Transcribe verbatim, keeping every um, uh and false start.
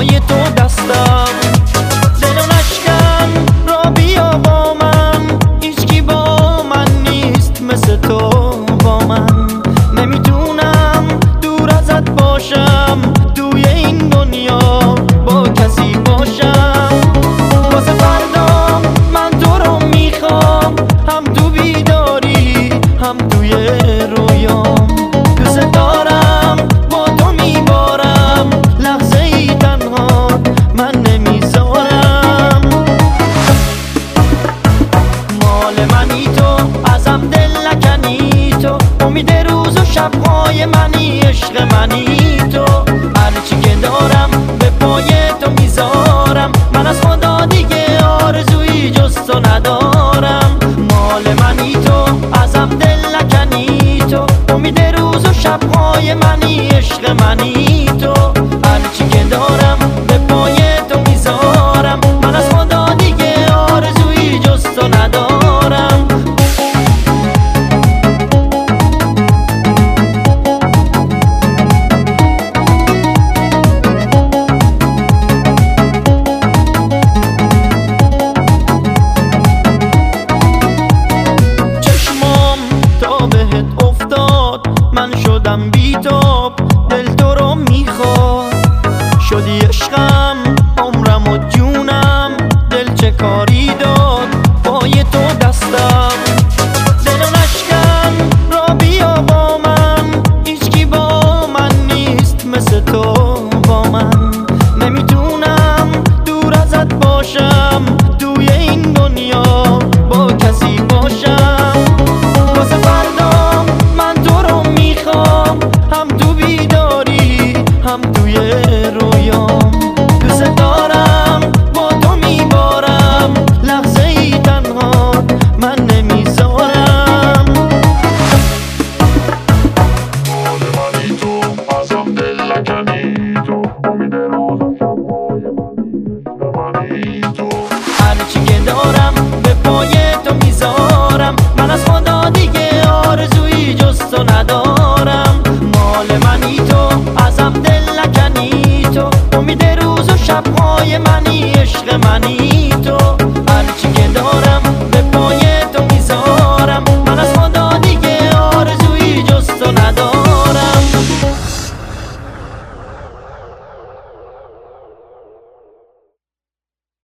پای تو دستم. دل و نشکن را بیا با من، هیچکی با من نیست مثل تو با من. نمیتونم دور ازت باشم، توی این دنیا با کسی باشم. واسه فردام من تو رو میخوام، هم تو بیداری هم توی رویام. دوست دارم با تو میبارم، لحظه ای تنها من نمیذارم. مال منی تو، ازم دل نکنی تو، امید روز و شبهای منی، عشق منی تو. هرچی که دارم به پای تو میذارم، من از خدا دیگه آرزویی جز تو ندارم. مال منی تو، ازم دل نکنی تو، امید روز و شبهای منی، عشق منی تو. هرچی که دارم به پای تو میذارم، من از خدا دیگه آرزویی جز تو ندارم. من شدم بی‌تاب، دل تو رو میخواد، شدی عشقم، عمرم و جونم. دل چه کاری داد پای تو دستم. دل و نشکن را بیا با من، هیچکی با من نیست مثل تو با من. نمیتونم دور ازت باشم، توی این دنیا با کسی باشم. واسه فردام من تو رو میخوام، هم تو بیداری هم توی رویام. دوست دارم با تو میبارم، لحظه ای تنها من نمیذارم. مال منی تو، ازم دل نکنی تو، امید روز و شبهای منی تو. هرچی که دارم به پای تو میذارم، من از خدا دیگه آرزویی جز تو ندارم. مال منی تو، ازم دل نکنی تو، امید روز و شبهای منی، عشق منی